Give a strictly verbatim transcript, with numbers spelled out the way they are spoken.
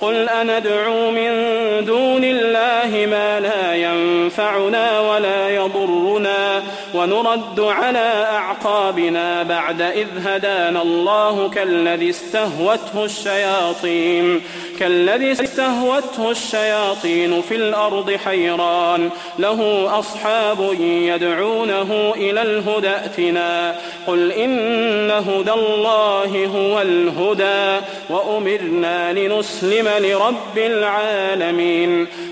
قل أندعو من دون الله ما لا ينفعنا ولا يضرنا ونرد على أعقابنا بعد إذ هدانا الله كالذي استهوته الشياطين كالذي استهوته الشياطين في الأرض حيران له أصحاب يدعونه إلى الهدى ائتنا قل إن هدى الله هو الهدى وأمرنا لنسلم لرب العالمين